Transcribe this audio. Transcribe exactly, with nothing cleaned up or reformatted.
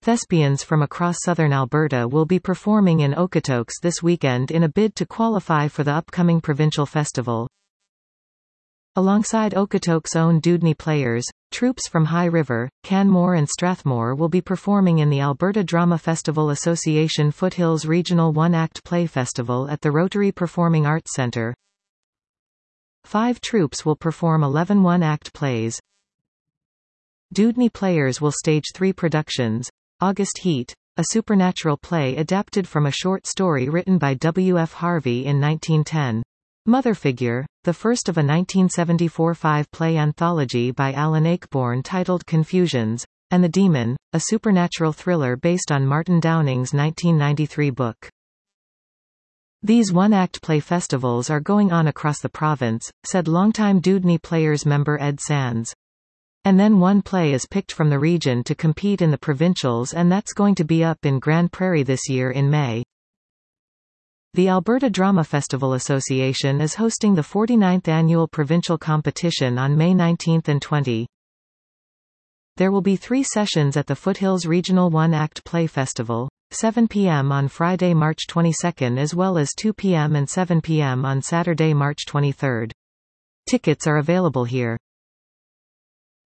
Thespians from across southern Alberta will be performing in Okotoks this weekend in a bid to qualify for the upcoming provincial festival. Alongside Okotoks' own Dewdney players, troupes from High River, Canmore and Strathmore will be performing in the Alberta Drama Festival Association Foothills Regional One-Act Play Festival at the Rotary Performing Arts Centre. Five troupes will perform eleven one-act plays. Dewdney players will stage three productions: August Heat, a supernatural play adapted from a short story written by W F Harvey in nineteen ten. Mother Figure, the first of a nineteen seventy-four five-play anthology by Alan Ayckbourn titled Confusions, and The Demon, a supernatural thriller based on Martin Downing's nineteen ninety-three book. These one-act play festivals are going on across the province, said longtime Dewdney Players member Ed Sands. And then one play is picked from the region to compete in the provincials, and that's going to be up in Grand Prairie this year in May. The Alberta Drama Festival Association is hosting the forty-ninth annual provincial competition on May nineteenth and twentieth. There will be three sessions at the Foothills Regional One-Act Play Festival, seven p m on Friday, March twenty-second, as well as two p m and seven p m on Saturday, March twenty-third. Tickets are available here.